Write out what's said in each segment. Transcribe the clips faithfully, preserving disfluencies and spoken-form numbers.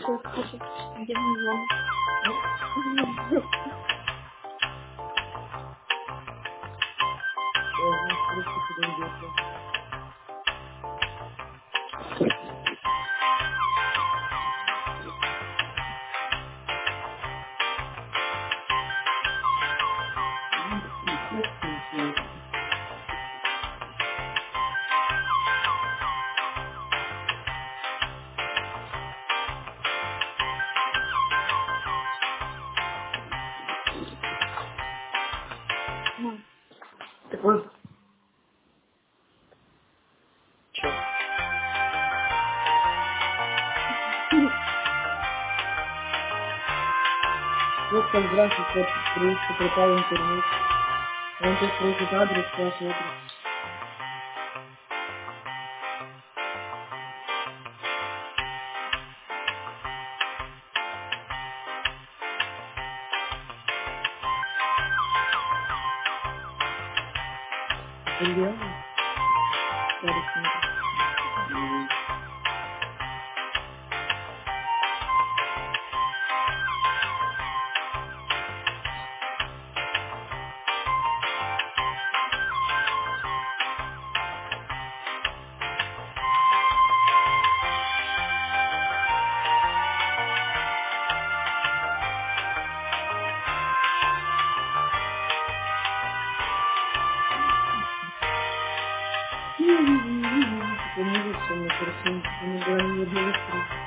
Что хочет, где мы звоним? Ладно, просто подойдет. Ну, Так вот, что? Вот как здравствуйте, вот приехал, пропал интернет. Он сейчас просит адрес, ваш адрес. Это реально? Старый центр. Мгм. Типа музыка на картинке, типа на главной одного строчки.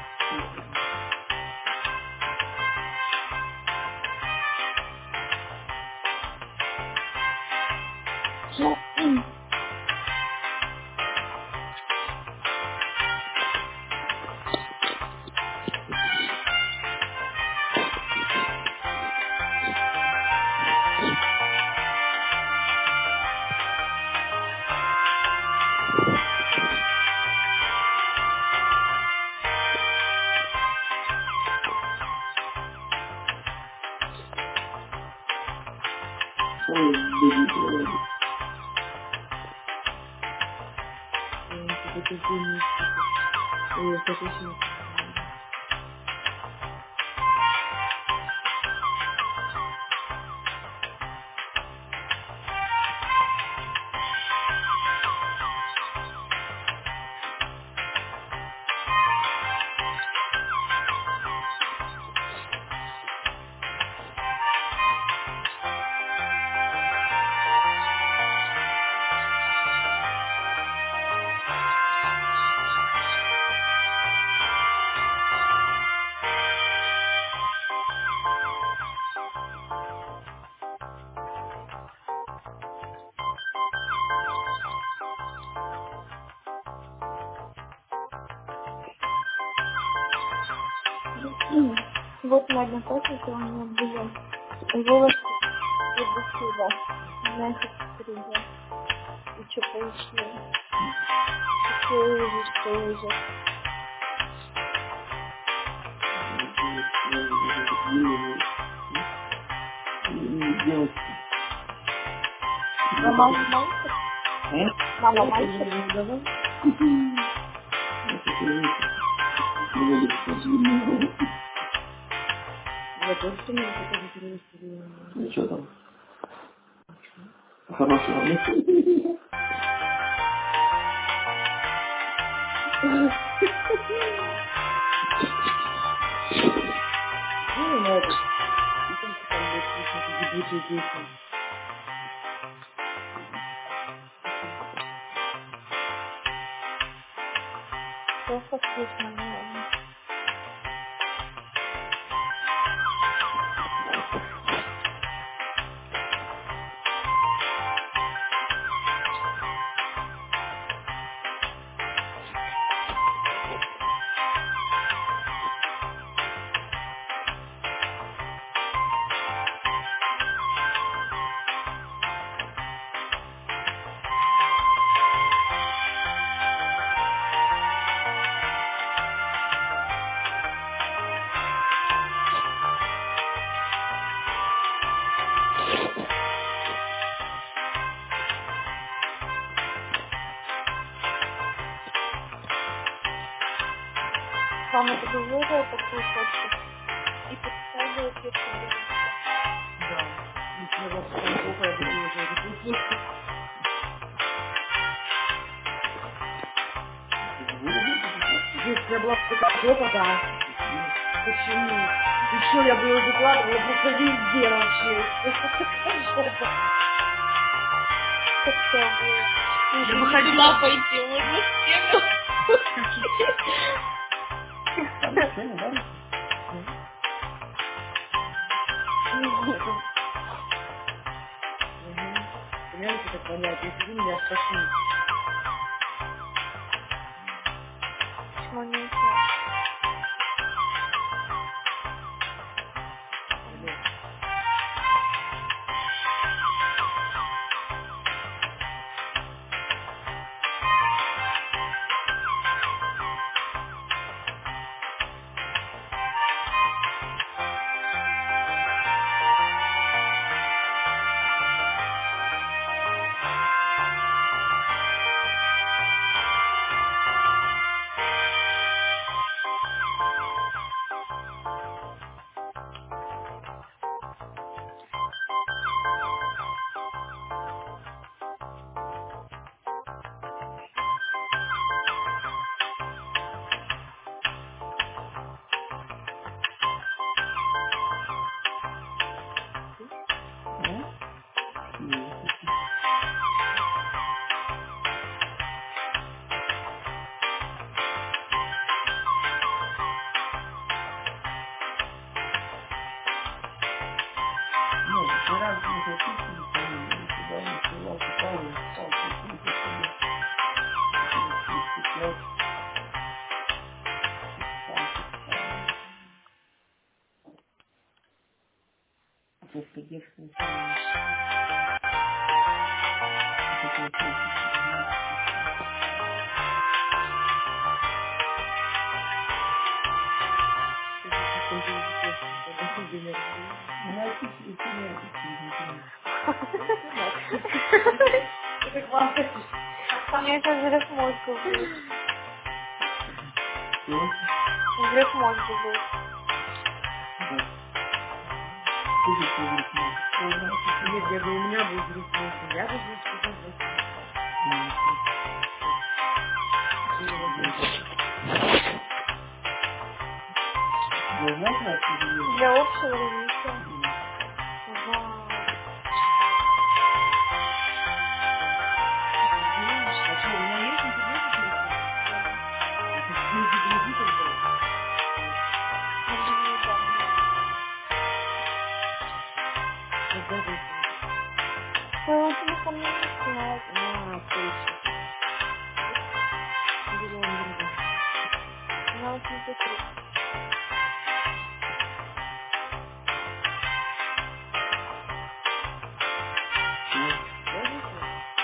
Ой, блин, ой, типа такие мистики. Ой, я так очень не вот моя одноклассница, у нее были волосы до сюда. Нафиг приезжал. И что получилось? Какой ужас, какой ужас. девочка. А мама мальчик? А? Мама Давай, мальчик? давай, давай. Это ты я тоже сумела такой перевести. Ну что там? Хорошего. Ну, не надо. И только там будет слышно эти ебучие песни. Просто слышно, наверное. Мама тебе выложила такую фотку и подставила перцем беленького. Да. Если я была такая жопа, я бы выложила такую фотку. Если я была такая жопа, да. Почему? И что, я бы ее выкладывала просто везде вообще. Это такая жопа. Хотя бы. Я Если бы не с ходила... ума пойти, можно в стену. Там ничего не нравится? Нет. Угу. Понимаете, как понять? Я сижу, меня стошнит. Почему нельзя? Алло. Да? Нет. Нет, ни разу не хочу, чтобы фамилию. Туда не срывал, попал, и стал прикинь по себе. Пять, сам писал. Просто девственность не считать. Такой просто семнадцать. Ты же слишком перезапешься, когда день рождения. Ну, а ты сильно не это надо. Ты как лапочка. У меня сейчас взрыв мозга будет. Что? Взрыв мозга будет. Да. Ты же что вдруг можешь? Нет, я говорю, у меня будет взрыв мозга. Я должна сказать восемь утра. Ну, или восемь часов. Должна знать, что ты Для общего развития. нет. Вау. Понимаешь, а что, у меня есть интернет на телефоне? Да. Это не загрузи тогда. Надо данные. Когда же это? Твоего телефона не снять. А, точно. Перевел друга. У меня восемьдесят три. Ну, можно сказать?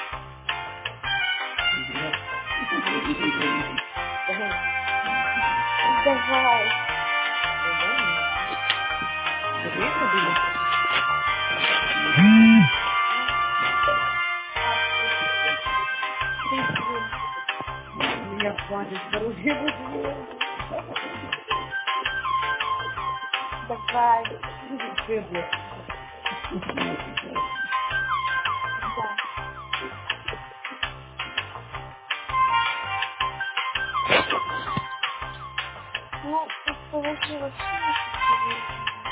Да. Давай. Давай. Давай. Скажи, я пробила. А, тридцать. Меня хватит здоровья больше. Давай. Ты, блядь. Да. Ну, из того, что вообще не хочу.